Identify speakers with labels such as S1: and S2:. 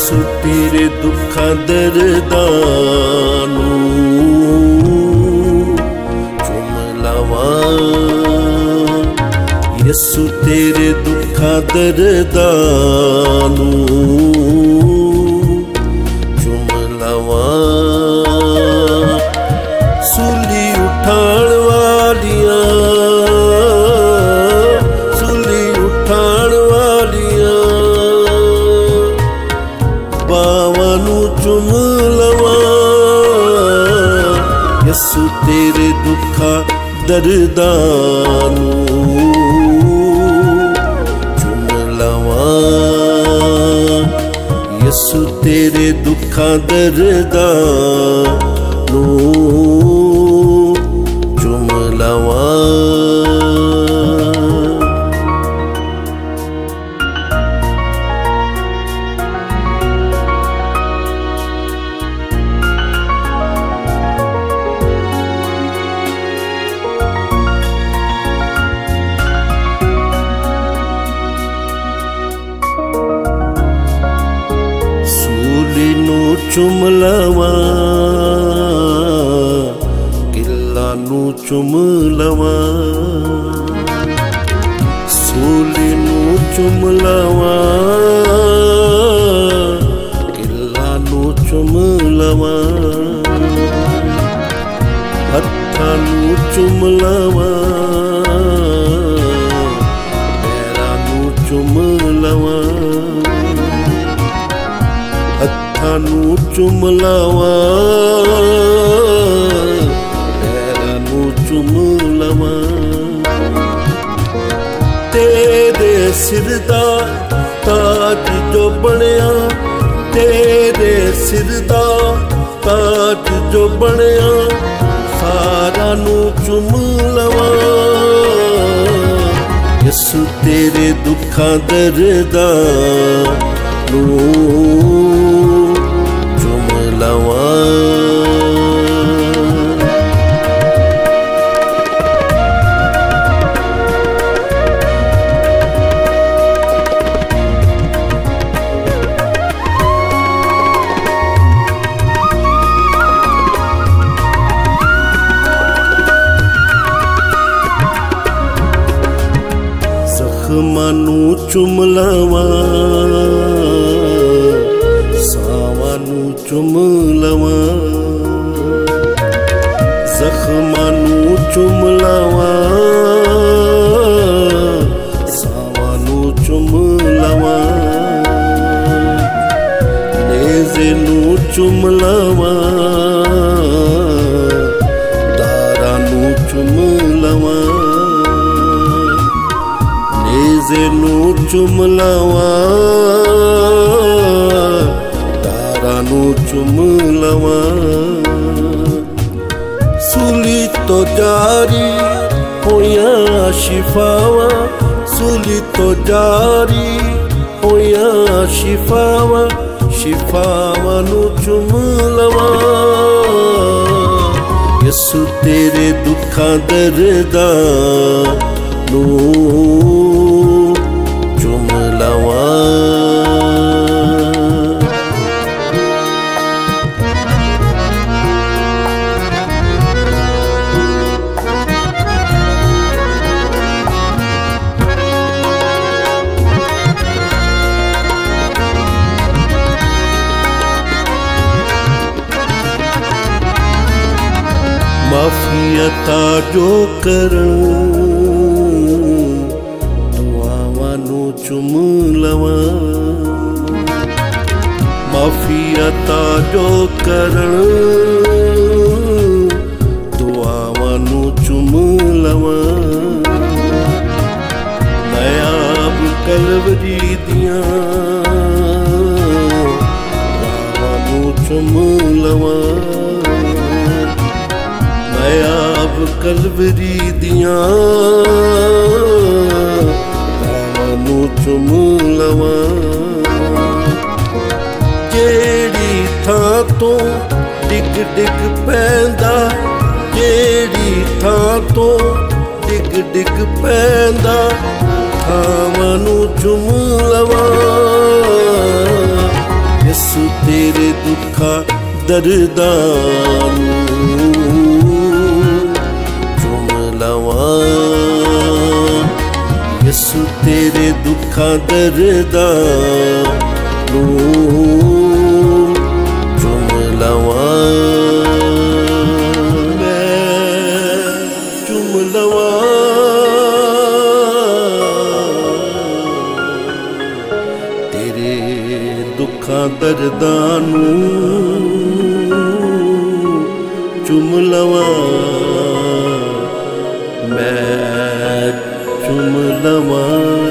S1: यसु तेरे दुखां दर्दां नूं चुम लवां। यसु तेरे दुखां दर्दां नूं चुम लवां। सूली उठाण वालियां, सूली उठाण वालियां बावां नूं चुम लवां। यसु तेरे दुखां दर्दां नूं चुम लवां। यसु तेरे दुखां दर्दां नूं चुम लवां। सूली नूं चुम लवां, किला नूं चुम लवां। सूली नूं चुम लवां, किला नूं चुम लवां। हत्थां नूं चुम लवां, पैरां नूं चुम लवां। हत्थां नूं चुम लवां, पैरां नूं चुम लवां। तेरे सिर दा ताज जो बनिया, तेरे सिर दा ताज जो बनिया सारा नूं चुम लवां। यसु तेरे दुखां दर्दां नूं चुम लवां। जख्मां नूं चुम लवां, सावां नूं चुम लवां। जख्मां नूं चुम लवां, सावां नूं चुम लवां। नेज़े नूं चुम लवां, दारां नूं चुम लवां। नेज़े नूं चुम लवां, दारां नूं चुम लवां। सूली तो जारी होइयां शिफावां, सूली तो जारी होइयां शिफावां। शिफावां नूं चुम लवां। यसु तेरे दुखां दर्दां नूं चुम लवां। माफ़ी अता जो करन दुआवां नूं चुम लवां। माफ़ी अता जो करन दुआवां नूं चुम लवां। नायाब कलवरी दियां रावां नूं चुम लवां। नायाब कलवरी दियां रावां नूं चुम लवां। जेड़ी थां तो डिग डिग पैंदा, जेड़ी थां तो डिग डिग पैंदा थावां नूं चुम लवां। ਯਿਸੂ ਤੇਰੇ ਦੁੱਖਾਂ ਦਰਦਾਂ ਨੂੰ ਚੁੰਮ ਲਵਾਂ। ਯਿਸੂ ਤੇਰੇ ਦੁੱਖਾਂ ਦਰਦਾਂ ਨੂੰ ਚੁੰਮ ਲਵਾਂ। ਮੈਂ ਚੁੰਮ ਲਵਾਂ ਤੇਰੇ ਦੁੱਖਾਂ ਦਰਦਾਂ ਨੂੰ ਚੁੰਮ ਲਵਾਂ। ਮੈਂ ਚੁੰਮ ਲਵਾਂ।